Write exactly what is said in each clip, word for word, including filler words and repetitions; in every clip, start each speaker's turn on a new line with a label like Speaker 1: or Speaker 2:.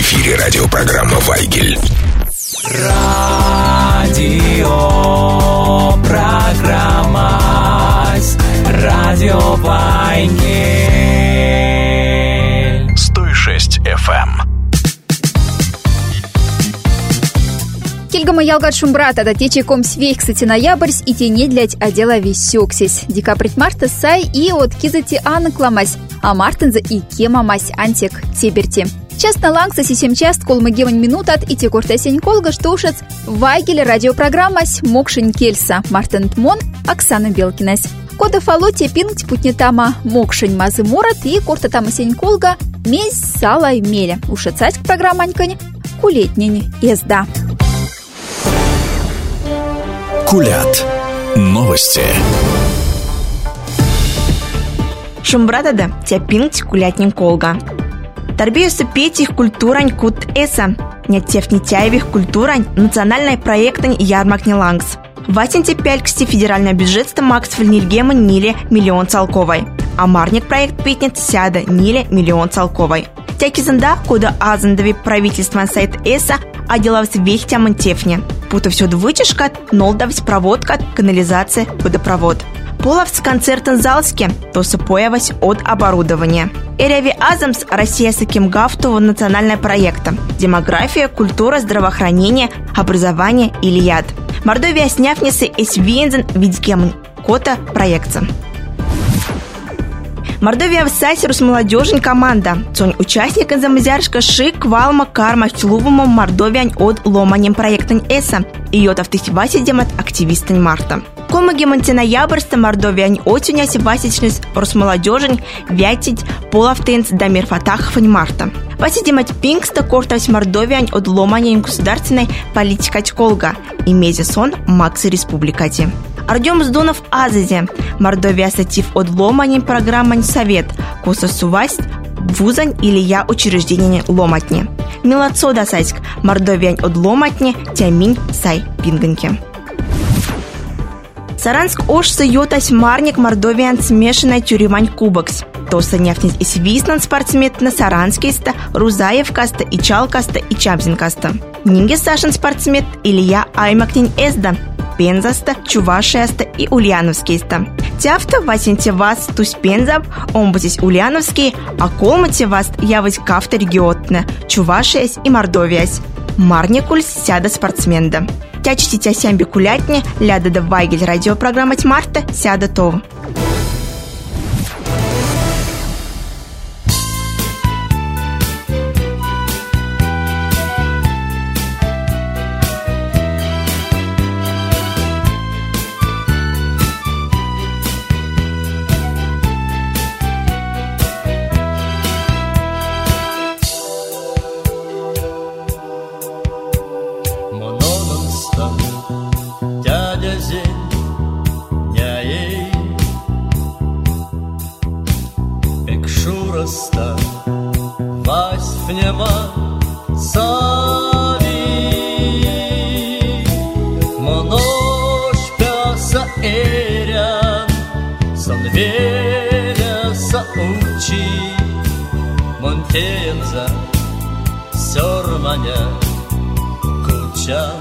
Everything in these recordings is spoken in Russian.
Speaker 1: эфире радиопрограмма «Вайгель».
Speaker 2: Радио программа Радио Вайгель
Speaker 1: сто шесть эф эм.
Speaker 3: Кильгама ялгат шумбрат, ада течеком свей, кстати, ноябрьс, и тени длять отдела висюксись. Декабрь марта сай и от кизати Анна кламась, а мартенза и кема мась антик теберти. Часто лангса сисем част кол магемань минутат и те куртасень колга штушец Вайгель радиопрограммась Мокшень Кельса Мартен Тмон Оксана Белкинась. Кода фалоте пингть путнетама Мокшень Мазы Морот и куртатама сень колга месь салай меля. Ушицать к программанькань кулетнень езда.
Speaker 1: Кулят. Новости.
Speaker 4: Шумбратада тяпинgt кулятнин колга. Торбеюсы петих культурань кут эса. Нятев нетяевих культурань национальный проектань ярмаркни лангс. Васенте пяльксти федеральный бюджет Макс Фальнильгема Ниле миллион целковой. А марник проект питнет сяда Ниле миллион целковой. Тякизанда, куда азандави правительство сайт эса, а делавс вехтя мантефне. Пута все вытяжка, нолдавс проводка, канализация, водопровод. Половс концертен залске, то сапоявась от оборудования. Эреви Азамс Россия с Акимгафтова национальное проекта. Демография, культура, здравоохранение, образование или яд. Мордовия сняфнисы эсвинзен видгемн. Кота проекта. Мордовия в Сайсерус молодежень команда. Цонь участник замазяршка шик валма карма филувому Мордовиань от ломанем проектань эса. Ее тавтыхиваси демат активистань марта. Комаги мантиноябрьста Мордовиань отюняси васичнес Росмолодежень вятить половтынц Дамир Фатаховань марта. Васи демат пингста кортась Мордовиань от ломанем государственной политикать колга. И мезисон Макс Республикати. Артем Сдунов Азазе. Мордовия сатив от ломанем программань совет. Кососувасть вузань или я учреждение ломатни. Милацо дасайск. Мордовиань от ломатни тяминь сай пинганьки. Саранск ошсы йотась марник Мордовиан смешанная тюремань кубокс. Тоса нефтнись и свиснан спортсмет на Саранскийста, Рузаевкаста, и Чалкаста, и Чабзинкаста. Нинге Сашин спортсмет Илья Аймакнин Эзда, Пензаста, Чувашияста и Ульяновскийста. Тяфта васенте вас тусь Пензаб, омбутись Ульяновский, а колмате вас явось кафта региотна, Чувашиясь и Мордовиясь. Марникульс сяда спортсменда. Тячти тя сямби кулятни, ляда да Вайгель радиопрограмма Марта сяда то.
Speaker 5: Монтенза, Сёрманя, Кучан.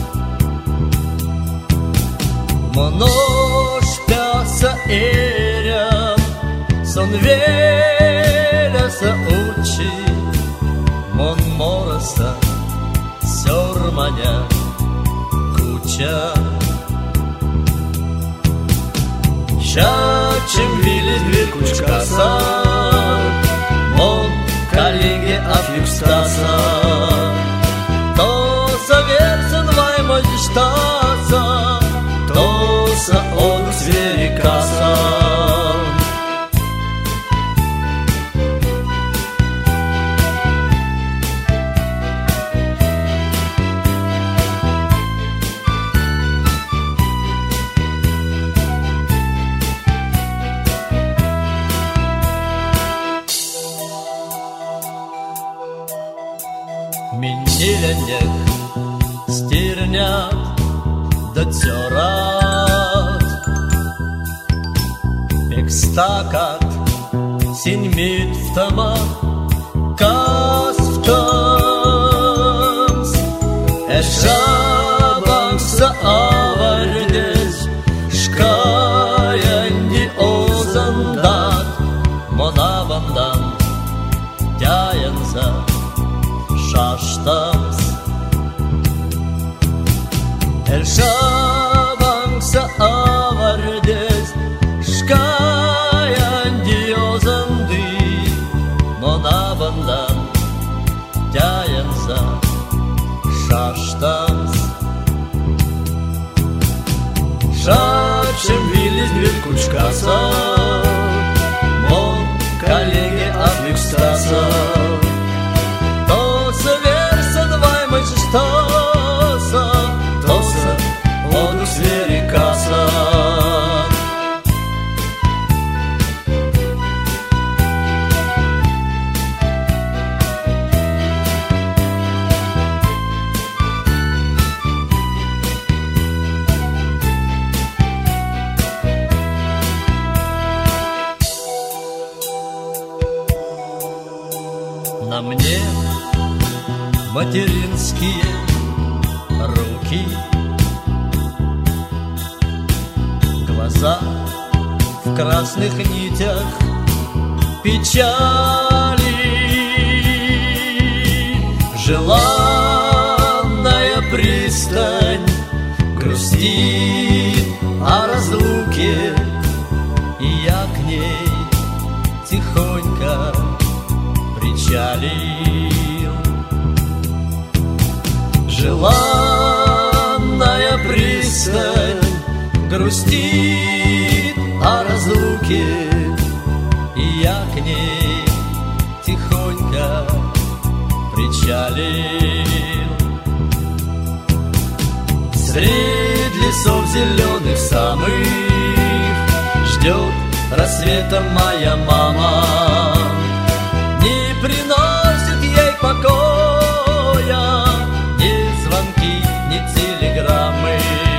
Speaker 5: Монош пяса эрям, сон веляса учи, Мон мороса, Сёрманя, Кучан. Шачем вилит дверь кучкаса, Мон коллеги афлюкстаса, То заверсен ваймой штаса, То са он зверикаса. Миниленек стирнят да цёрат, Пекстакат синьмит в тома, Кас в том. Эшабанса авардес шкаянди озандат монавандан тяянса шаштамс. Эшабанса авардес шкаянди озанды монавандан тяянса шаштамс. Шачем вились две кучкаса, мон коллеги афликстаса. То соверса двай мачштаса, то со воду сверикаса. На мне материнские руки, глаза в красных нитях печали, желанная пристань грустит о разлуке, и я к ней тихонько причалил. Желанная пристань грустит о разлуке, и я к ней тихонько причалил. Средь лесов зеленых самых ждет рассвета моя мама. Не приносит ей покоя ни звонки, ни телеграммы.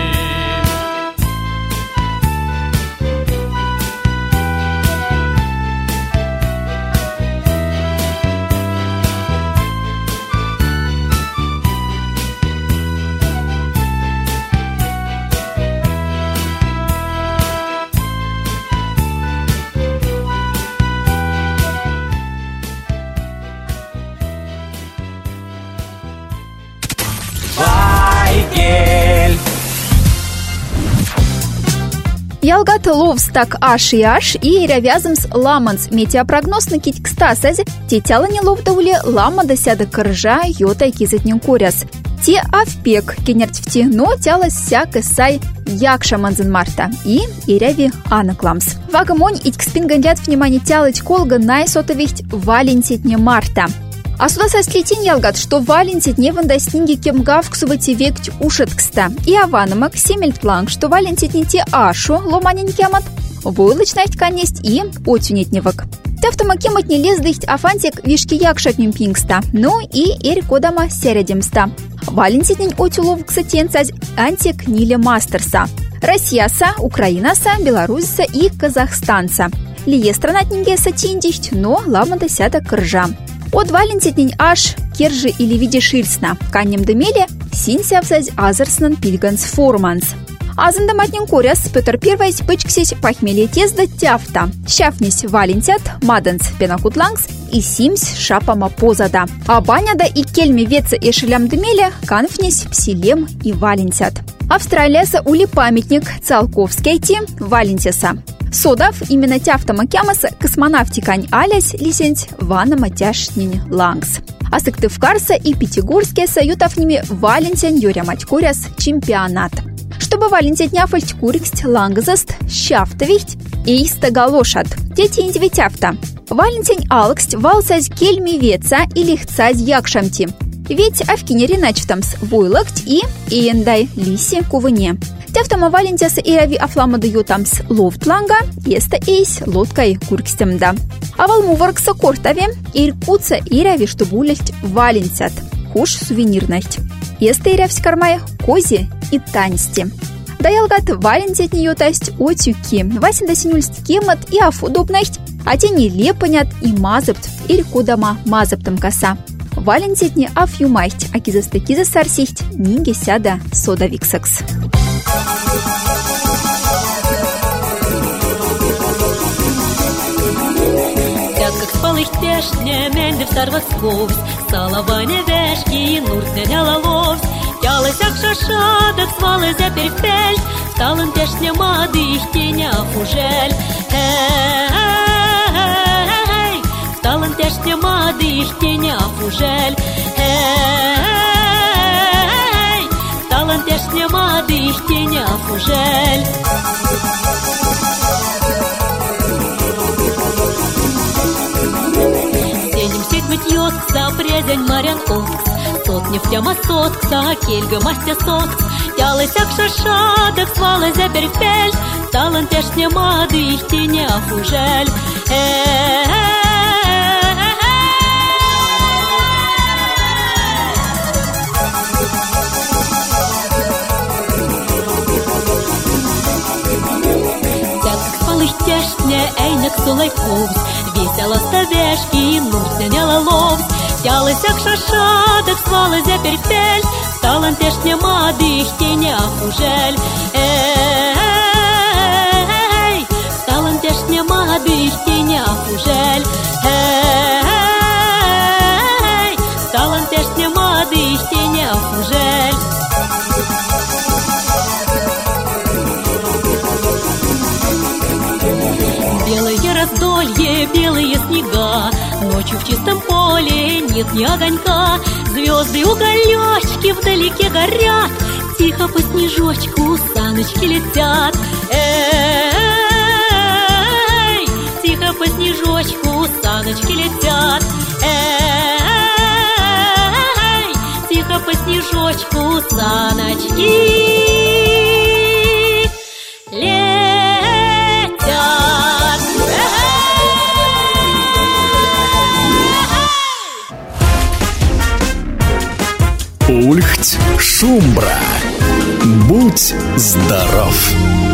Speaker 3: Ялгат ловс так аш и аш и рявязымс ламанс. Метеопрогноз на китькстасазе тетяла не лов дауле лама досяда коржа йота кизетнин куряс. Те авпек кенертьфти, но тялась всяка сай якша манзен марта и иряви анакламс. Вагамонь иткспин гандят внимание тялыть колга найсотовихть валентитне марта. А сюда сослетин ялгат, что валенсит не вандастинги кемгав к субати векть ушаткста. И аванамак семельт планк, что валенсит не те ашу, ломанин кемат, вылычнать канесть и отюнетневак. Тавтомакемат не лездыхть афантик вишки якшат мимпингста, ну и эрикодама середемста. Валенситнин отюлов ксатенцаз антик ниле мастерса. Россияса, Украинаса, Беларуса и Казахстанца. Лие странатнинге сатиндихть, но ламада сята кржа. От валентитнин аш кержи или виде шильсна. Каннем демеле синсявзазь азерснан пильганс форманс. Азандаматнин коряс Петр Первый пычксись похмелье тезда тяфта. Щафнись валентят маданс пенакутлангс и симсь шапама позада. А баняда и кельми веца и шилям демеле канфнись псилем и валентят. Австралияса ули памятник Циолковской ти валентиса. Содав именно тяфтама кямаса космонавтикань алясь лисенть вана матяшнин лангс. А сыктывкарса и пятигорские соютов ними валентян юря матькуряс чемпионат. Чтобы валентять няфальть куриксть лангзаст щафтовихть и истагалошат. Дети индивитяфта. Валентянь алксть валсазь кельми веца и лихцазь якшамти. Ведь авкинери начтамс войлакть и иендай лиси кувыне. Тяфтама валентяса и рави афлама ютамс лофтланга, еста эйс лодкой куркстемда. А валмуваркса кортаве иркуца и рави штубулять валентят. Хуш сувенирность. Еста и равсь кармая кози и танисти. Даялгат валентят нее тасть отюки. Васин да синюльсть кемат и афудобность, а те не лепанят и мазапт или кудама мазаптам коса. валентитни афюмайхть, а кизасты-киза сарсихть, нинге сяда сода виксакс.
Speaker 6: Как спалых тешне, менде в старвах сковсь, салаване вешки, нуртне лялаловсь, ялысяк шашадок, свалы за перфель, талан тешне мады, теня фужель. Эй, талан тешне мады, теня фужель. Эй, талан тешне мады, теня фужель. Мытьёткса, презень марян окс, сот нефтяма соткса, кельга мастя сокс, ялысяк шашадок, свалы за перфель, талан тешне мады, их теня фужель. Тешне, эйнек сулайковс, весело ставешки, нуртне лялаловс, ялысяк шашадок, свалы за перфель, талан тешне мады, их теня фужель. Эй, талан тешне мады, их теня фужель. Эй, талан тешне мады, их теня фужель. Белое раздолье, белые снега, ночью в чистом поле нет ни огонька. Звезды уголечки вдалеке горят, тихо по снежочку саночки летят. Эй, тихо по снежочку саночки летят. Эй, тихо по снежочку саночки летят.
Speaker 1: Ульхть Шумбра. Будь здоров.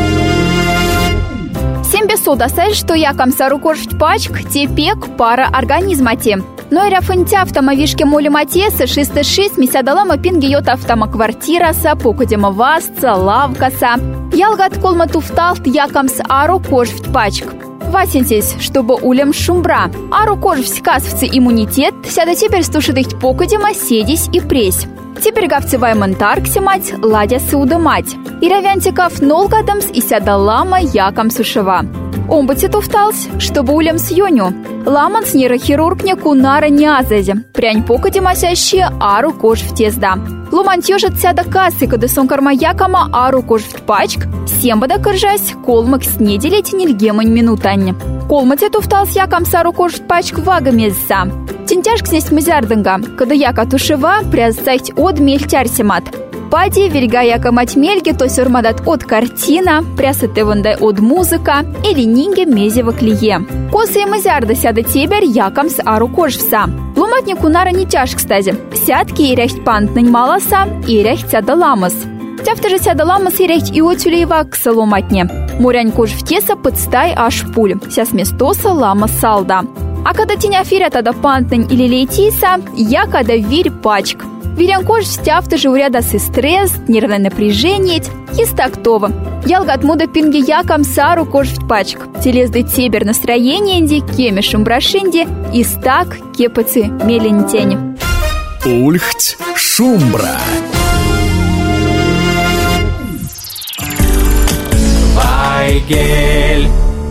Speaker 3: Всем бесуда сай, что я комсару кожить пачк, тепек пара организмати. Но и рафынтя автомовишки моли матеса шестьдесят шесть мисядалама пинги йот автомоквартираса, покудема васца, лавкаса. Ялгат колма туфталт якомс ару кожить пачк. Васенсись, чтобы улем шумбра. Ару кожить касвцы иммунитет, сяда теперь стушидых покудема седись и пресь. Теперь гавцы ваймонтаркси мать, ладя суда мать. И равянтиков нолгадамс и сяда лама яком сушева. Омбати туфталс, чтобы улем с йоню. Ламанс нейрохирург не кунара не азази. Прянь покудема сяще ару кож в тезда. Лумантьёжат сяда кассы, когда сон карма якома ару кож в пачк. Сембада кыржась, колмак снеделить нильгемань минутань. Колмати туфталс яком сару кож в пачк вагамезса. Тинтяшк снесть мазярдынга, когда яка тушева прязать от мельтярсимат. Пади вельга яка мать мельги, то сюрмадат от картина, прясаты вандай от музыка или нинге мезева клие. Косы и мазярда сяда тебер яком с ару кожвса. Ломатник унара не тяж, кстати. Сядки и ряхть пант маласа и ряхть сяда ламас. Тяфта же сяда ламас и ряхть и отюлеева к саломатне. Мурянь кож в теса подстай аж пуль, ся сместоса лама салда. А когда тень афиря тогда пантнень или лейтиса, я когда вирь пачк. Вирян кож стяфта же урядас и стресс, нервное напряжение, истактова. Ялгат муда пинги яком сару кож в пачк. Телезды тебер настроение инди, кемешем брашинди, истак кепацы мелентень.
Speaker 1: Ульхть Шумбра.
Speaker 2: Вайгель.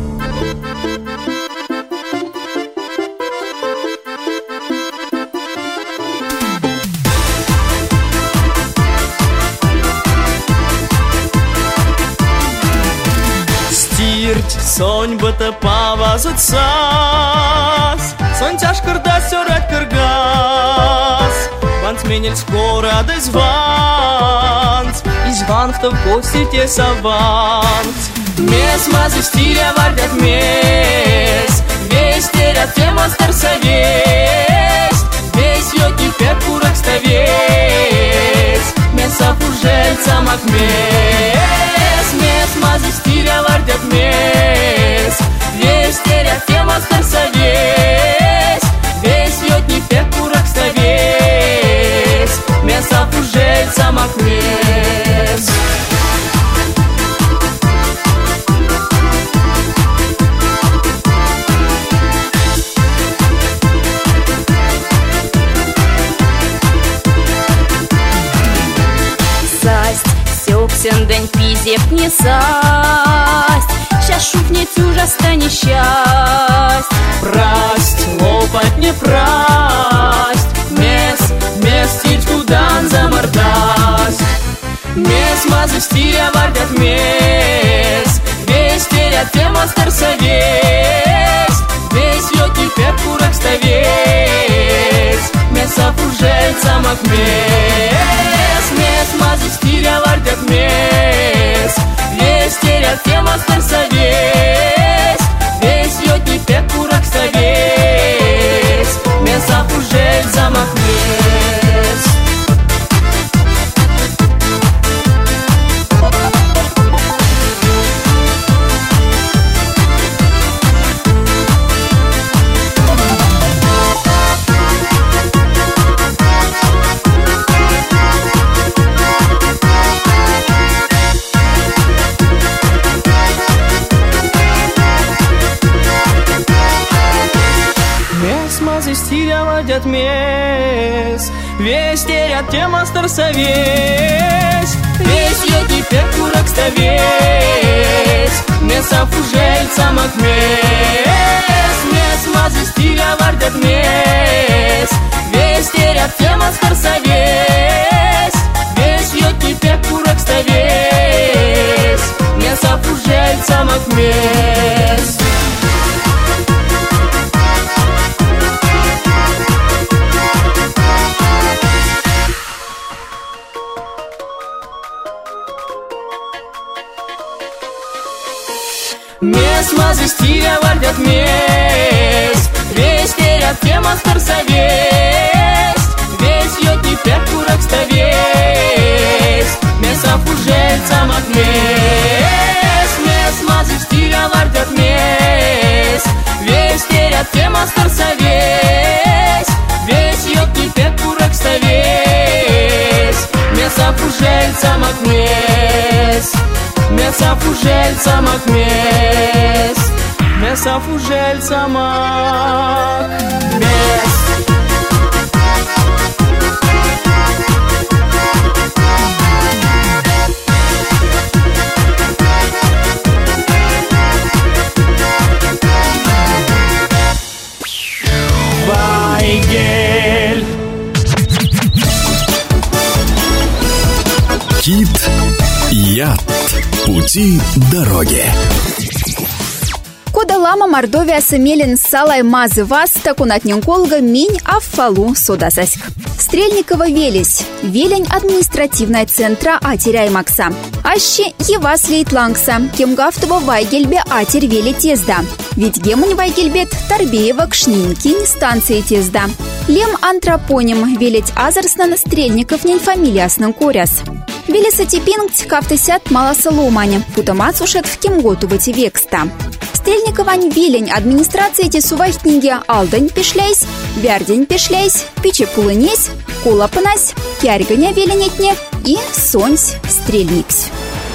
Speaker 5: Сонь быта павазут сас, сонь тяжкарда сёрать кыргас. Ванс менель скоро дыз ванс, из ванфта в гости те саванс. Мес мазы стиля вардят мес, весь терят тема старса весь, весь йоки пер курак ставес, меса фужель самак мес, мес мазы стиля вардят мес, весь терят тема старса весь, весь йоки пер курак ставес.
Speaker 6: всех не састь, щас шухнет ужасно несчасть.
Speaker 5: Прасть, лопать не прасть, мес, местить кудан замордасть. Мес, мазы стиля вардят мес, весь терят тема старса весь, весь ё теперь курок ставесь, меса фужель замок мес, мес, мазы стиля вардят мес, весь терят тема старса весь, весь ё теперь курок ставесь, меса фужель замок мес. Ходят мес, весь терят тема старса весь, весь ё теперь курок ставесь, меса фужель самок мес, мес мазы стиля вардят мес, весь терят тема старса весь, весь ё теперь курок ставесь, меса фужель самок мес. Мес, мазы стиля вардят мес, весь терят тема старса весь, весь ё теперь курок ставесь, меса фужель самок мес, мес, мазы стиля вардят мес, весь терят тема старса весь, весь ё теперь курок ставесь, меса фужель самок мес. Меса фужель самок мес, меса фужель самок мес. Байгель.
Speaker 1: Кит-яд. Пути дороги.
Speaker 3: Кода лама Мордовия сымелен салай мазы вас, такунатнен колга минь аффалу содасаськ. Стрельникова велись, велень административная центра атеряй макса. Аще евас лейтлангса, кемгафтова вайгельбе атер вели тезда. Ведь гемунь вайгельбет Тарбеева кшнинкинь станции тезда. Лем антропоним велеть азарсна на стрельников нень фамилиясным коряс. Велеса типингть кафтысят маласа ломаня, путамац ушет в кемготу вати векста. Стрельниковань велень администрации тесувай книги алдань пешляйсь, бярдень пешляйсь, пиче пулынесь, кола пынась, кярганя веленетне и сонсь стрельниксь.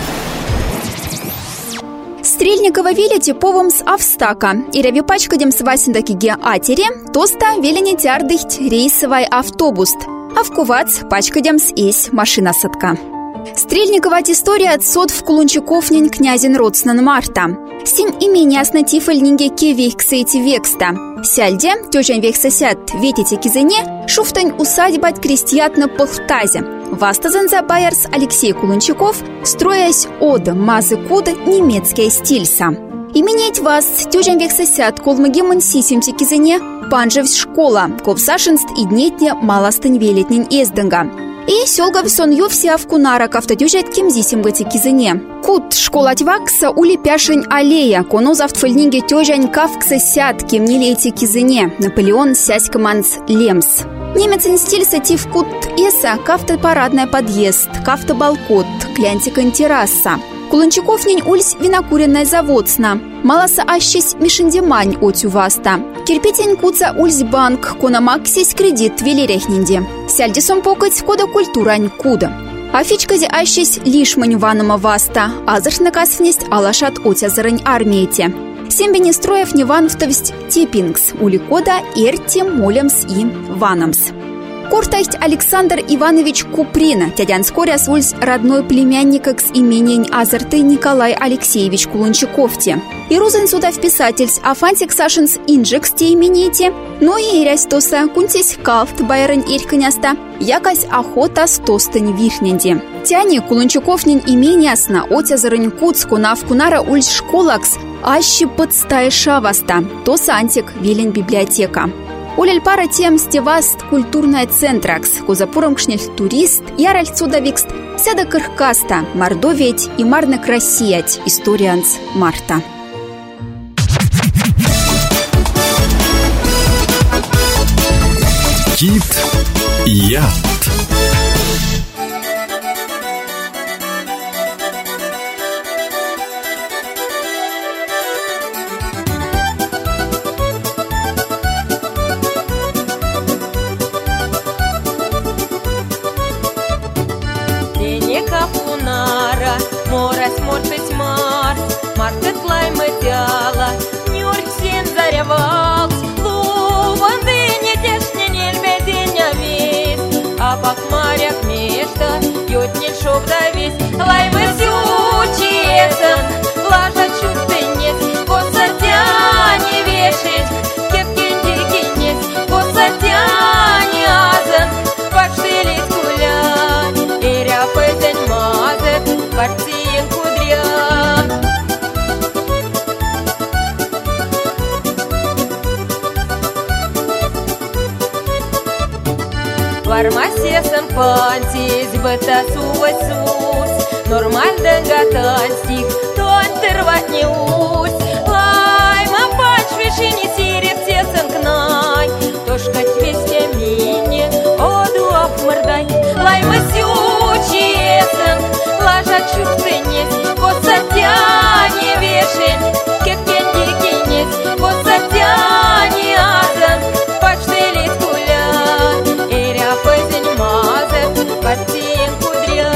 Speaker 3: Стрельникова веля типовым с Австака, и ревипачкадем с васиндакиге атере, тоста велени тярдыхть рейсовый автобус, а в кувац пачкадем с ись машина садка. Стрельниковать история от сот в Кулунчаковнень князин Родснан Марта. Сим имени основтифальнинге кевейксейти векста. Сяльде, тёжен вексасят, ветите кизыне, шуфтань усадьбать крестьят на Пахтазе. Вастазанза Байерс Алексей Кулунчаков, строясь од мазы куд немецкий стильса. Именеть вас, тёжен вексасят, колмагемон сисимти кизыне, панжевс школа, ковсашинст и днетне маластань велетнень езденга. И сёлгав сон ёвся в кунара кафтадюжет кемзисим гати кизыне. Кут школать вакса ули пяшень аллея, коно завтфальниге тёжань кавкса сят кемнилейти кизыне, Наполеон сяськаманс лемс. Немецин стиль сатив кут эса, кафта парадная подъезд, кафта балкот, клянтикань терраса. Кулунчаков нень ульсь винокуренная заводсна. Маласа ащись мишендемань отю васта. Кирпитень куца ульсь банк, кона максись кредит велерехнинде. Сяльдисом покать кода культурань куда. Афичкази ащись лишмань ванома васта. Азарш наказ внесть алашат отя зарань армиете. Сембени строев не ванвтовсть типингс, ули кода эрти молемс и ванамс. Кортасть Александр Иванович Куприн, тядян скоряс ульс родной племянникакс именень азырты Николай Алексеевич Кулончаковте. И розен суда вписательс Афантик Сашинс Инжекс те имените, но и ирясь тоса кунтись калфт байрын ирканяста, якась охота стостань вихненде. Тяне Кулончаковнин именясна отя зарынь куцку навкунара ульс школакс, аще подстая шаваста, тоса антик велень библиотека. Улель пара тем стеваст культурная центракс, кузапуром кшнель турист, яраль цудавикст, сяда кыркаста, мордоветь и марна красиять, историанс Марта.
Speaker 1: Кит Яд.
Speaker 7: Морас моршить марс, маркет лайма тяла, нюрксин зарявалс, луван дыня тешня нельбединя вис, а пак маряк мешта, ютнин шоп давис, лайма сючиесан, лажа чувственец, посадя не вешить, кепкин дикинец, посадя не азан, паштылит куля, и ряпызен мазет, партиен кудря. Вармасесан пантис, быта сувасус, нормаль дангатансик, тон тырвать не ус. Лайма пачвишини сирев сесан кнай, тошкать весте мине, оду обмордай. Лайма сючиесан, лажа чувственец, посадя не вешень, кепкен дикинец, посадя не азан, пачтылит куля, и ряпызень мазет, партиен кудря.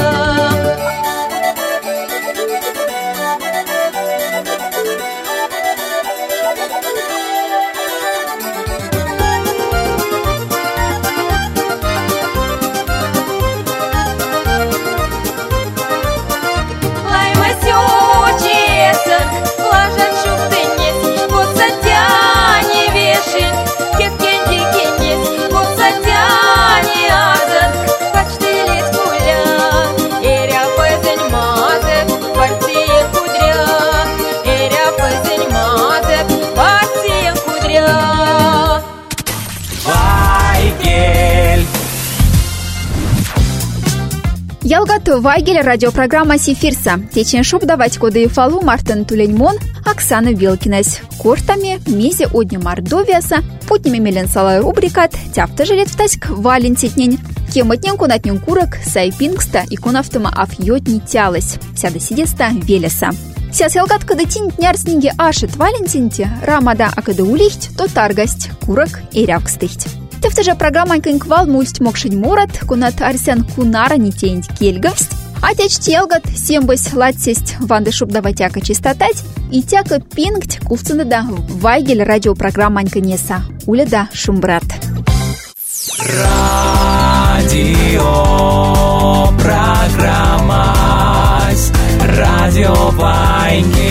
Speaker 3: Ялгат Вайгель, радиопрограмма Сифирса. Течен шуб давать коды и фалу Мартин Туленьмон, Оксана Вилкинес. Кортами, мезе одни Мордовиаса, путнями меленсалай рубрикат, тяфта жилет втаськ валентитнень. Кематнен кунатнен курок, сайпингста и кунафтама афьотни тялась. Сяда сидеста велеса. Сяс ялгат кады тинь днярснинге ашет валентинте, рамада акады улихть, то таргасть, курок и рявкстыхть. Тефте же программа кенквал мульсть мокшень морат, кунат арсен кунара не тенить кельгавсть, а тяч телгат сембась латсесть ванды шуб даватяка чистотать, и тяка пингть кувцинада вайгель радиопрограмма Аньканеса, уляда шумбрат.
Speaker 2: Радио программа Радио Вайгель.